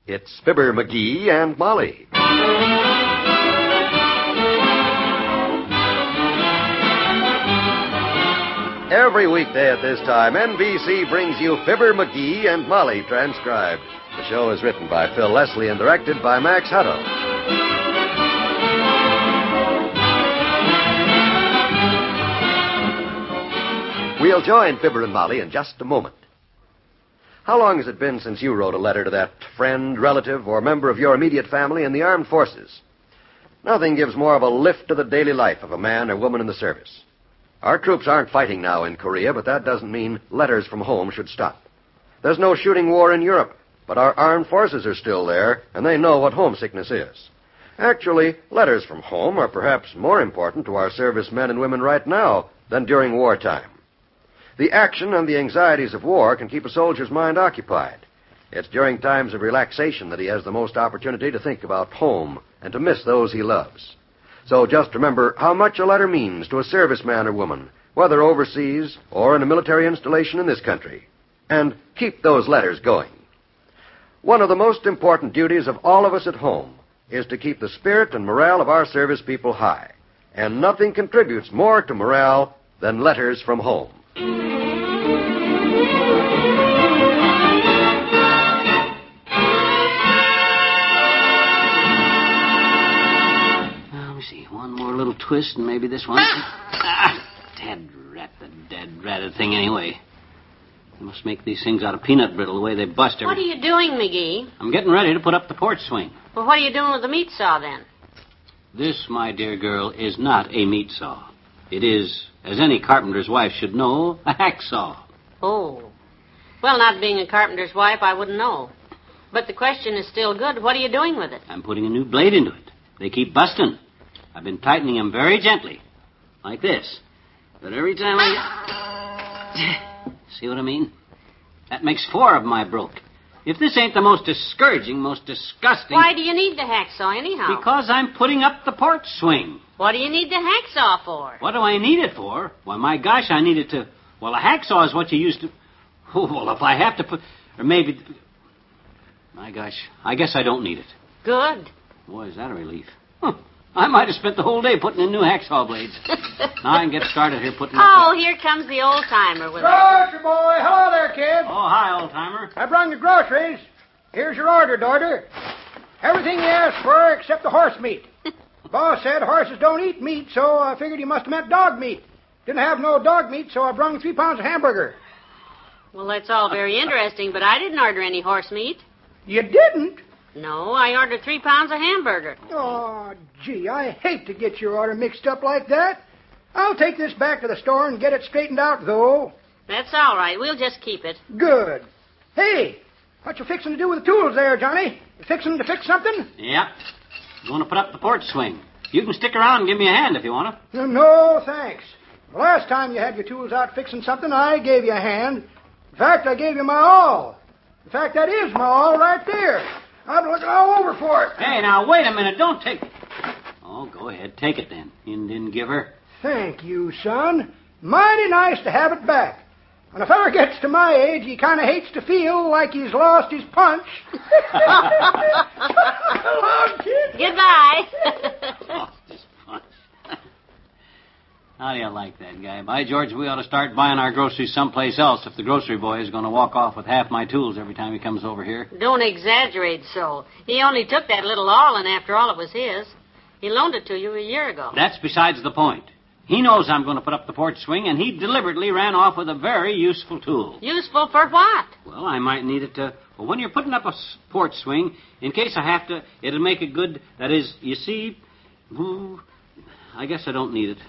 It's Fibber McGee and Molly. Every weekday at this time, NBC brings you Fibber McGee and Molly transcribed. The show is written by Phil Leslie and directed by Max Hutto. We'll join Fibber and Molly in just a moment. How long has it been since you wrote a letter to that friend, relative, or member of your immediate family in the armed forces? Nothing gives more of a lift to the daily life of a man or woman in the service. Our troops aren't fighting now in Korea, but that doesn't mean letters from home should stop. There's no shooting war in Europe, but our armed forces are still there, and they know what homesickness is. Actually, letters from home are perhaps more important to our servicemen and women right now than during wartime. The action and the anxieties of war can keep a soldier's mind occupied. It's during times of relaxation that he has the most opportunity to think about home and to miss those he loves. So just remember how much a letter means to a serviceman or woman, whether overseas or in a military installation in this country. And keep those letters going. One of the most important duties of all of us at home is to keep the spirit and morale of our service people high. And nothing contributes more to morale than letters from home. Little twist, and maybe this one. Dead ratted thing anyway. They must make these things out of peanut brittle the way they bust everything. What are you doing, McGee? I'm getting ready to put up the porch swing. Well, what are you doing with the meat saw, then? This, my dear girl, is not a meat saw. It is, as any carpenter's wife should know, a hacksaw. Oh. Well, not being a carpenter's wife, I wouldn't know. But the question is still good. What are you doing with it? I'm putting a new blade into it. They keep busting. I've been tightening them very gently, like this. But every time I... See what I mean? That makes 4 of them I broke. If this ain't the most discouraging, most disgusting... Why do you need the hacksaw anyhow? Because I'm putting up the porch swing. What do you need the hacksaw for? What do I need it for? Why, my gosh, I need it to... Well, a hacksaw is what you used to... Oh, well, if I have to put... Or maybe... My gosh, I guess I don't need it. Good. Boy, is that a relief. Huh. I might have spent the whole day putting in new hacksaw blades. Now I can get started here putting... Here comes the old-timer with Grocery boy. Hello there, kid. Oh, hi, old-timer. I brought your groceries. Here's your order, daughter. Everything you asked for except the horse meat. Boss said horses don't eat meat, so I figured he must have meant dog meat. Didn't have no dog meat, so I brought him 3 pounds of hamburger. Well, that's all very interesting, but I didn't order any horse meat. You didn't? No, I ordered 3 pounds of hamburger. Oh, gee, I hate to get your order mixed up like that. I'll take this back to the store and get it straightened out, though. That's all right. We'll just keep it. Good. Hey, what you fixing to do with the tools there, Johnny? You fixing to fix something? Yep. Going to put up the porch swing. You can stick around and give me a hand if you want to. No, thanks. The last time you had your tools out fixing something, I gave you a hand. In fact, I gave you my all. In fact, that is my all right there. I've been looking all over for it. Hey, now, wait a minute. Don't take it. Oh, go ahead. Take it, then. Indian giver. Thank you, son. Mighty nice to have it back. When a feller gets to my age, he kind of hates to feel like he's lost his punch. Long, kid. Goodbye. Lost his punch. How do you like that guy? By George, we ought to start buying our groceries someplace else if the grocery boy is going to walk off with half my tools every time he comes over here. Don't exaggerate so. He only took that little all, and after all, it was his. He loaned it to you a year ago. That's besides the point. He knows I'm going to put up the porch swing, and he deliberately ran off with a very useful tool. Useful for what? Well, I might need it to... Well, when you're putting up a porch swing, in case I have to, it'll make it good. That is, you see... I guess I don't need it.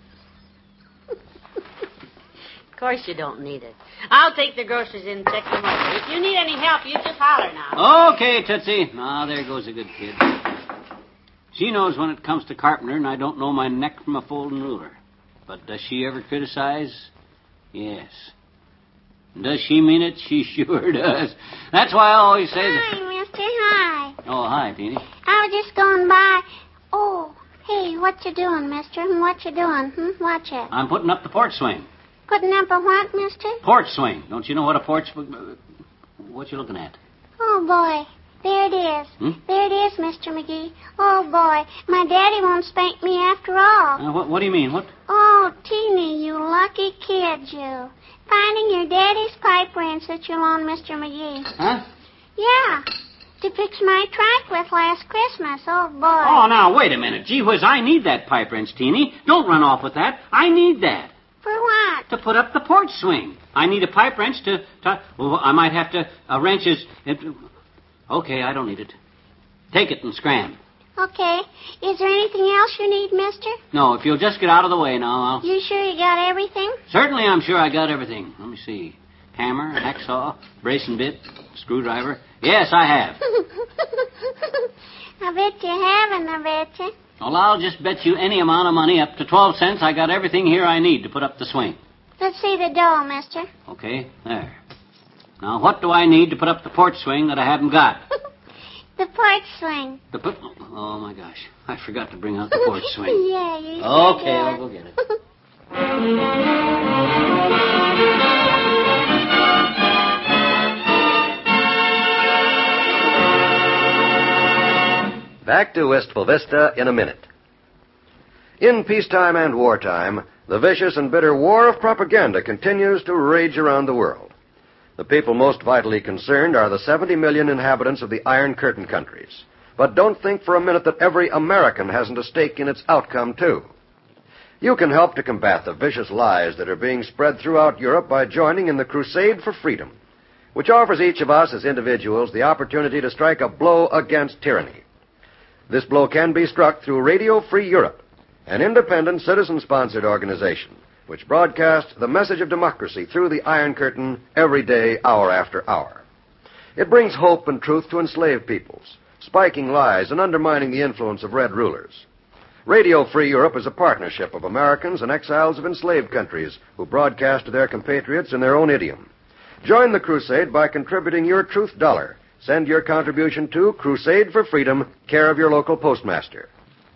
Of course you don't need it. I'll take the groceries in and check them over. If you need any help, you just holler now. Okay, Tootsie. Ah, there goes a good kid. She knows when it comes to carpenter, and I don't know my neck from a folding ruler. But does she ever criticize? Yes. Does she mean it? She sure does. That's why I always say that... Hi, mister. Hi. Oh, hi, Teeny. I was just going by. Oh, hey, what you doing, mister? What you doing? Watch it. I'm putting up the porch swing. Putting up a what, mister? Porch swing. Don't you know what a porch... What you looking at? Oh, boy. There it is. Hmm? There it is, Mr. McGee. Oh, boy. My daddy won't spank me after all. What do you mean? What? Oh, Teeny, you lucky kid, you. Finding your daddy's pipe wrench that you loaned Mr. McGee. Huh? Yeah. To fix my trike with last Christmas. Oh, boy. Oh, now, wait a minute. Gee whiz, I need that pipe wrench, Teeny. Don't run off with that. I need that. For what? To put up the porch swing. I need a pipe wrench well, I might have to... A wrench is... Okay, I don't need it. Take it and scram. Okay. Is there anything else you need, mister? No, if you'll just get out of the way now, You sure you got everything? Certainly, I'm sure I got everything. Let me see. Hammer, hacksaw, brace and bit, screwdriver. Yes, I have. I bet you haven't, I bet you. Well, I'll just bet you any amount of money, up to 12 cents, I got everything here I need to put up the swing. Let's see the dough, mister. Okay, there. Now, what do I need to put up the porch swing that I haven't got? The porch swing. Oh, my gosh. I forgot to bring out the porch swing. Yeah, you Okay, I'll go get it. Back to Wistful Vista in a minute. In peacetime and wartime, the vicious and bitter war of propaganda continues to rage around the world. The people most vitally concerned are the 70 million inhabitants of the Iron Curtain countries. But don't think for a minute that every American hasn't a stake in its outcome, too. You can help to combat the vicious lies that are being spread throughout Europe by joining in the Crusade for Freedom, which offers each of us as individuals the opportunity to strike a blow against tyranny. This blow can be struck through Radio Free Europe, an independent, citizen-sponsored organization which broadcasts the message of democracy through the Iron Curtain every day, hour after hour. It brings hope and truth to enslaved peoples, spiking lies and undermining the influence of red rulers. Radio Free Europe is a partnership of Americans and exiles of enslaved countries who broadcast to their compatriots in their own idiom. Join the crusade by contributing your truth dollar. Send your contribution to Crusade for Freedom, care of your local postmaster.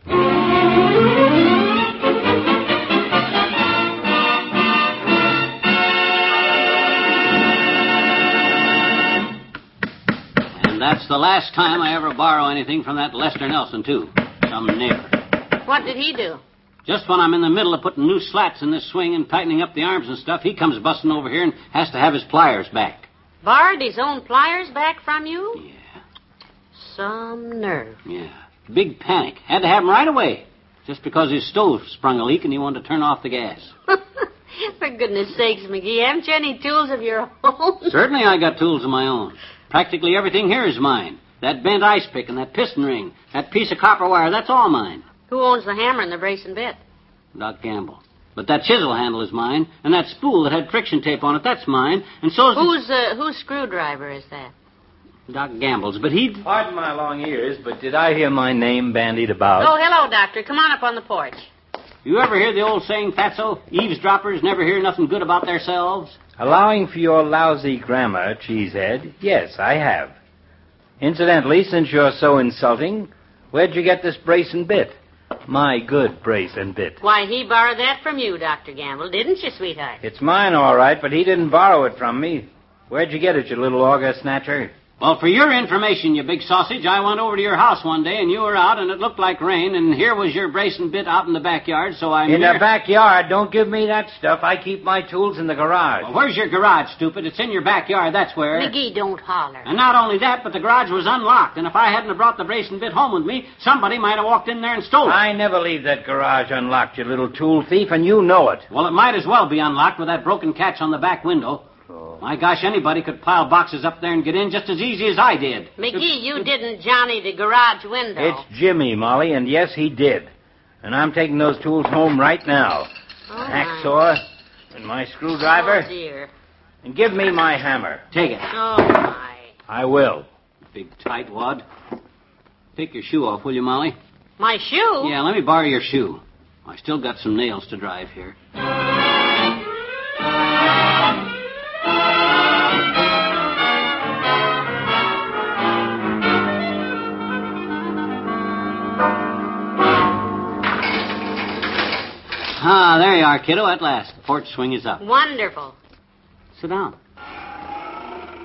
And that's the last time I ever borrow anything from that Lester Nelson, too. Some neighbor. What did he do? Just when I'm in the middle of putting new slats in this swing and tightening up the arms and stuff, he comes busting over here and has to have his pliers back. Borrowed his own pliers back from you? Yeah. Some nerve. Yeah. Big panic. Had to have him right away. Just because his stove sprung a leak and he wanted to turn off the gas. For goodness sakes, McGee, haven't you any tools of your own? Certainly I got tools of my own. Practically everything here is mine. That bent ice pick and that piston ring, that piece of copper wire, that's all mine. Who owns the hammer and the brace and bit? Doc Gamble. But that chisel handle is mine, and that spool that had friction tape on it, that's mine, and so's Whose screwdriver is that? Doc Gamble's, but he... Pardon my long ears, but did I hear my name bandied about? Oh, hello, Doctor. Come on up on the porch. You ever hear the old saying, Fatso? Eavesdroppers never hear nothing good about theirselves? Allowing for your lousy grammar, Cheesehead, yes, I have. Incidentally, since you're so insulting, where'd you get this brace and bit? My good brace and bit. Why, he borrowed that from you, Dr. Gamble, didn't you, sweetheart? It's mine, all right, but he didn't borrow it from me. Where'd you get it, you little auger snatcher? Well, for your information, you big sausage, I went over to your house one day, and you were out, and it looked like rain, and here was your brace and bit out in the backyard, so I... In the backyard? Don't give me that stuff. I keep my tools in the garage. Well, where's your garage, stupid? It's in your backyard, that's where. McGee, don't holler. And not only that, but the garage was unlocked, and if I hadn't have brought the brace and bit home with me, somebody might have walked in there and stole it. I never leave that garage unlocked, you little tool thief, and you know it. Well, it might as well be unlocked with that broken catch on the back window. My gosh, anybody could pile boxes up there and get in just as easy as I did. McGee, you didn't Johnny the garage window. It's Jimmy, Molly, and yes, he did. And I'm taking those tools home right now. Oh, Hacksaw and my screwdriver. Oh, dear. And give me my hammer. Take it. Oh, my. I will. Big tightwad. Take your shoe off, will you, Molly? My shoe? Yeah, let me borrow your shoe. I still got some nails to drive here. Ah, there you are, kiddo, at last. The porch swing is up. Wonderful. Sit down.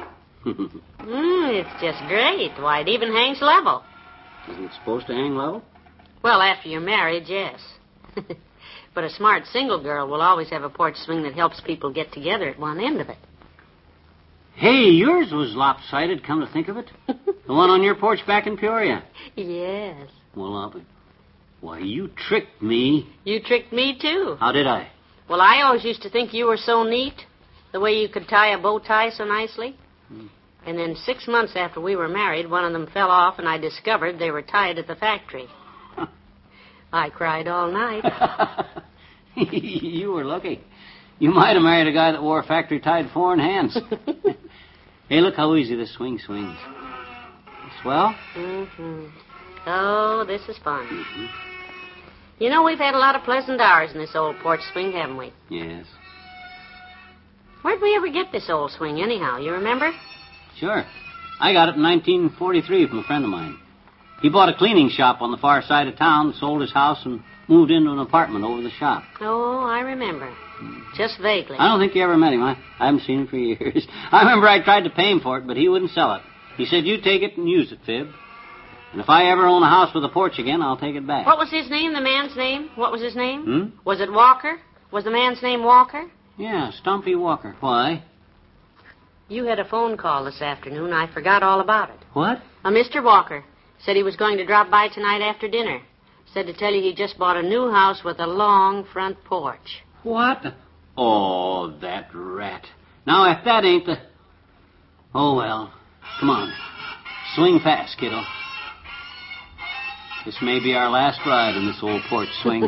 It's just great. Why, it even hangs level. Isn't it supposed to hang low? Well, after you're married, yes. But a smart single girl will always have a porch swing that helps people get together at one end of it. Hey, yours was lopsided, come to think of it. The one on your porch back in Peoria. Yes. Well, why, you tricked me. You tricked me, too. How did I? Well, I always used to think you were so neat, the way you could tie a bow tie so nicely. And then 6 months after we were married, one of them fell off, and I discovered they were tied at the factory. I cried all night. You were lucky. You might have married a guy that wore factory-tied foreign hands. Hey, look how easy this swing swings. Swell? Mm-hmm. Oh, this is fun. Mm-hmm. You know, we've had a lot of pleasant hours in this old porch swing, haven't we? Yes. Where'd we ever get this old swing, anyhow? You remember? Sure. I got it in 1943 from a friend of mine. He bought a cleaning shop on the far side of town, sold his house, and moved into an apartment over the shop. Oh, I remember. Just vaguely. I don't think you ever met him. I haven't seen him for years. I remember I tried to pay him for it, but he wouldn't sell it. He said, you take it and use it, Fib. And if I ever own a house with a porch again, I'll take it back. What was his name, the man's name? What was his name? Hmm? Was it Walker? Was the man's name Walker? Yeah, Stumpy Walker. Why? You had a phone call this afternoon. I forgot all about it. What? Mr. Walker said he was going to drop by tonight after dinner. Said to tell you he just bought a new house with a long front porch. What? Oh, that rat. Now, if that ain't the... Oh, well. Come on. Swing fast, kiddo. This may be our last ride in this old porch swing.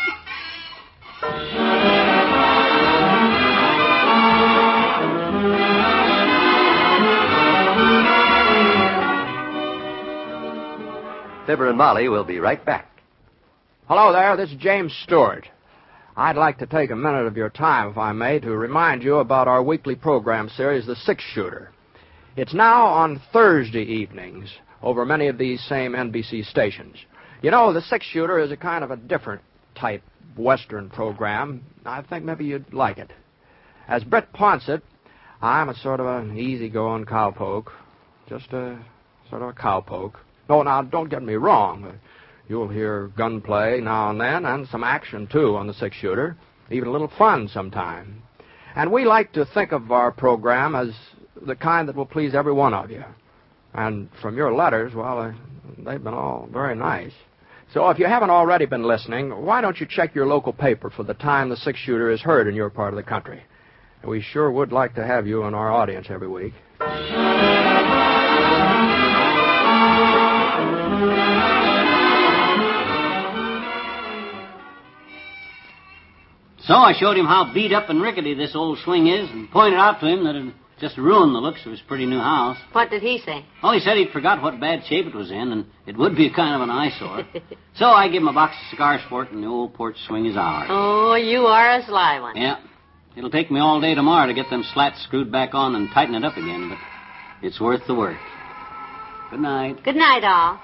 Fibber and Molly will be right back. Hello there, this is James Stewart. I'd like to take a minute of your time, if I may, to remind you about our weekly program series, The Six Shooter. It's now on Thursday evenings over many of these same NBC stations. You know, The Six Shooter is a kind of a different type Western program. I think maybe you'd like it. As Britt Ponsett, I'm a sort of an easygoing cowpoke. Just a sort of a cowpoke. No, now, don't get me wrong. You'll hear gunplay now and then, and some action, too, on the six-shooter. Even a little fun sometime. And we like to think of our program as the kind that will please every one of you. And from your letters, well, they've been all very nice. So if you haven't already been listening, why don't you check your local paper for the time the six-shooter is heard in your part of the country? We sure would like to have you in our audience every week. So I showed him how beat up and rickety this old swing is and pointed out to him that it just ruined the looks of his pretty new house. What did he say? Oh, he said he'd forgot what bad shape it was in, and it would be kind of an eyesore. So I give him a box of cigars for it, and the old porch swing is ours. Oh, you are a sly one. Yeah. It'll take me all day tomorrow to get them slats screwed back on and tighten it up again, but it's worth the work. Good night. Good night, all.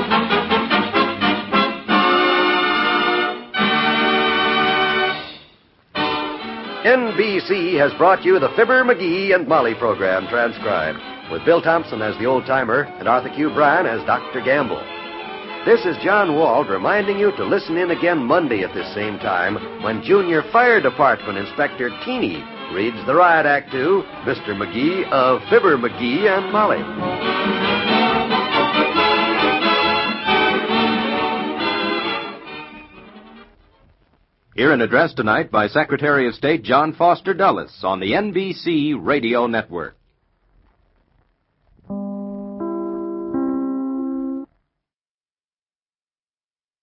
NBC has brought you the Fibber, McGee, and Molly program transcribed, with Bill Thompson as the old-timer and Arthur Q. Bryan as Dr. Gamble. This is John Wald reminding you to listen in again Monday at this same time when Junior Fire Department Inspector Keeney reads the riot act to Mr. McGee of Fibber, McGee, and Molly. Hear an address tonight by Secretary of State John Foster Dulles on the NBC Radio Network.